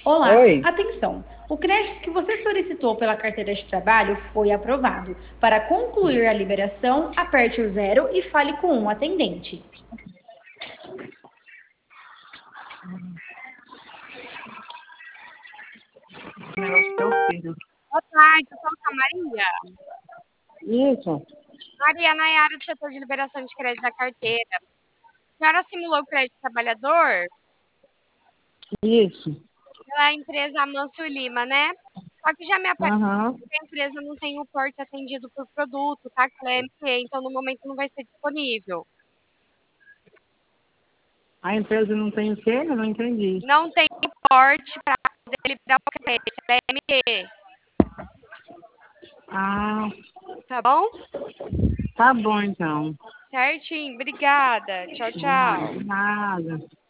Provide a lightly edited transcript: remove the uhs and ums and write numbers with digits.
Olá, Oi. atenção! O crédito que você solicitou pela carteira de trabalho foi aprovado. Para concluir a liberação, aperte o zero e fale com um atendente. O negócio do teu filho. Boa tarde, eu sou a Maria. Isso, Maria Nayara, do setor de liberação de crédito da carteira. A senhora simulou o crédito trabalhador isso. pela empresa Amancio Lima, né? Só que já me apareceu Aham. que a empresa não tem o porte atendido por produto, tá? Que ela é MPA, então no momento não vai ser disponível. A empresa não tem o quê? Eu não entendi. Não tem porte para poder liberar o crédito, ela é MPA, Ah, tá bom? tá bom então. Certinho, obrigada. Tchau, tchau. Nada.